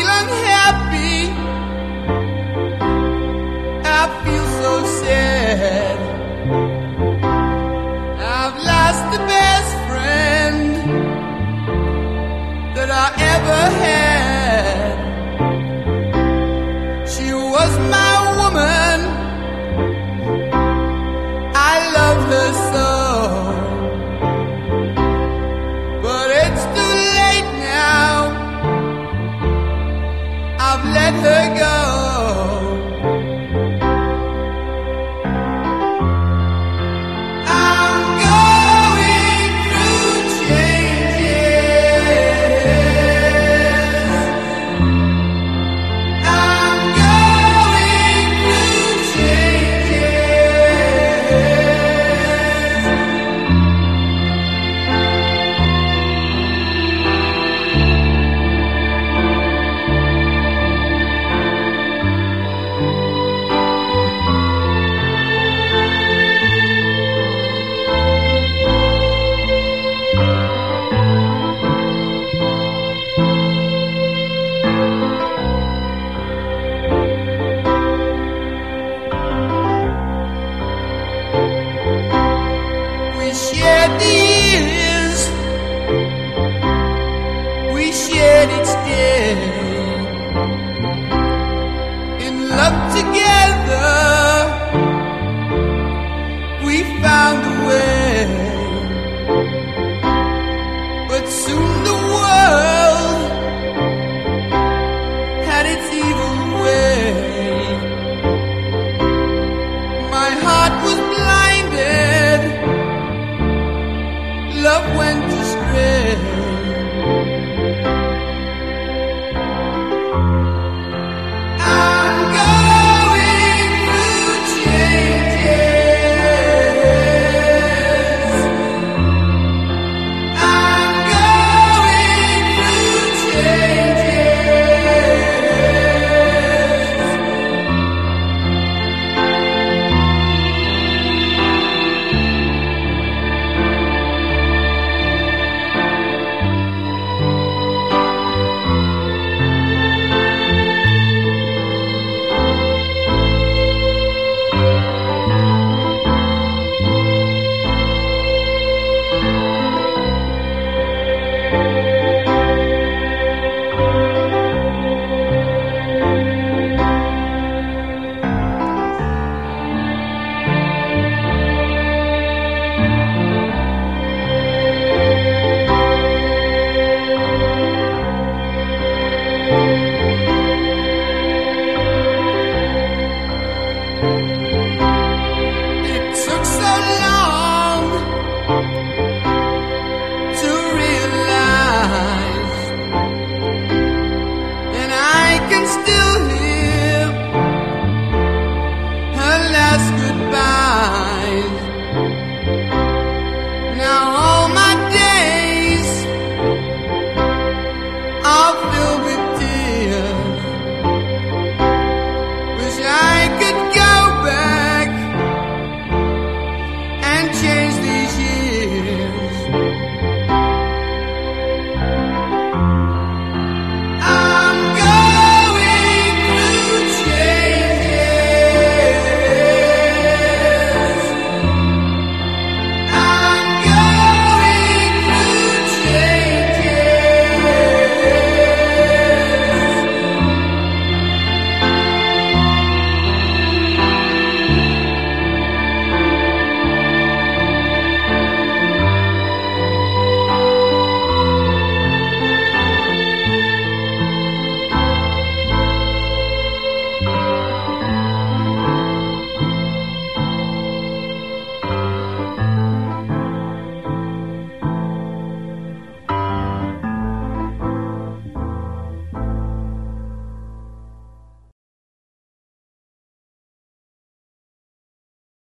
feel unhappy. I feel so sad. I've lost the best friend that I ever had. She was my woman. I love her so. But it's too late now. I've let her go. Each day in love together, we found a way. But soon the world had its evil way. My heart was